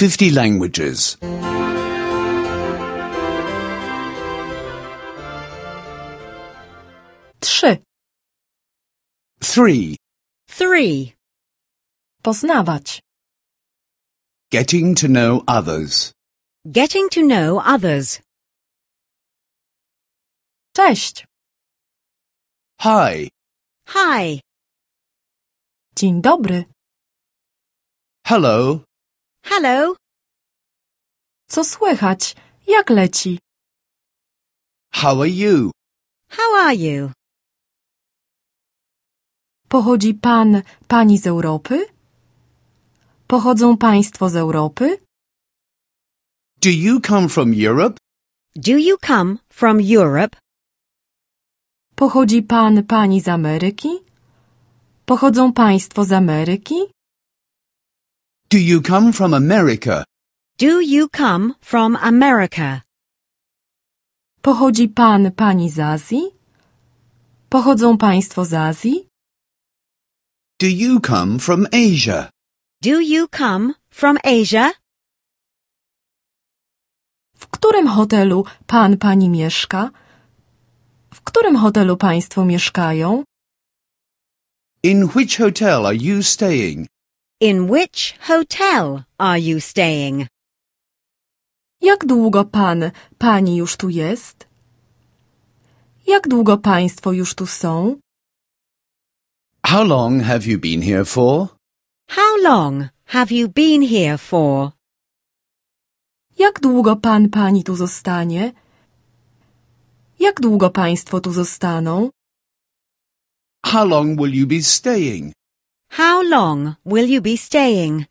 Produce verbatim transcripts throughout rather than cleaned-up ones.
fifty languages. Trzy. Three. Three. Poznawać. Getting to know others. Getting to know others. Cześć. Hi. Hi. Dzień dobry. Hello. Hello. Co słychać? Jak leci? How are you? How are you? Pochodzi pan, pani z Europy? Pochodzą państwo z Europy? Do you come from Europe? Do you come from Europe? Pochodzi pan, pani z Ameryki? Pochodzą państwo z Ameryki? Do you come from America? Do you come from America? Pochodzi pan, pani z Azji? Pochodzą państwo z Azji? Do you come from Asia? Do you come from Asia? W którym hotelu pan, pani mieszka? W którym hotelu państwo mieszkają? In which hotel are you staying? In which hotel are you staying? Jak długo pan, pani już tu jest? Jak długo państwo już tu są? How long have you been here for? How long have you been here for? Jak długo pan, pani tu zostanie? Jak długo państwo tu zostaną? How long will you be staying? How long will you be staying?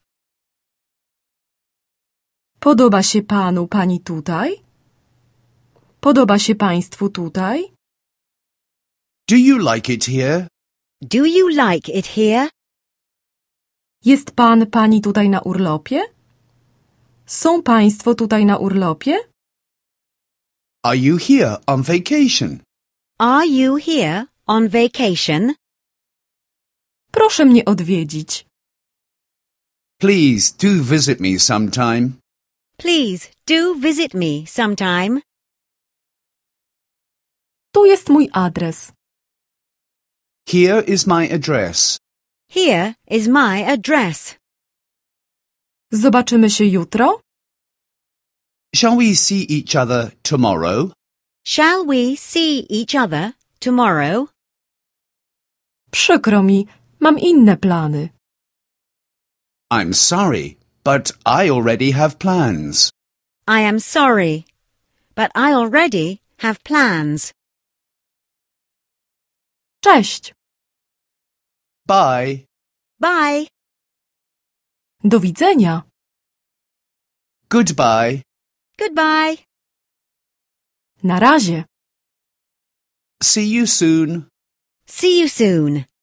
Podoba się panu, pani tutaj? Podoba się państwu tutaj? Do you like it here? Do you like it here? Jest pan, pani tutaj na urlopie? Są państwo tutaj na urlopie? Are you here on vacation? Are you here on vacation? Proszę mnie odwiedzić. Please do visit me sometime. Please do visit me sometime. Tu jest mój adres. Here is my address. Here is my address. Zobaczymy się jutro? Shall we see each other tomorrow? Shall we see each other tomorrow? Przykro mi, mam inne plany. I'm sorry, but I already have plans. I am sorry, but I already have plans. Cześć. Bye. Bye. Do widzenia. Goodbye. Goodbye. Na razie. See you soon. See you soon.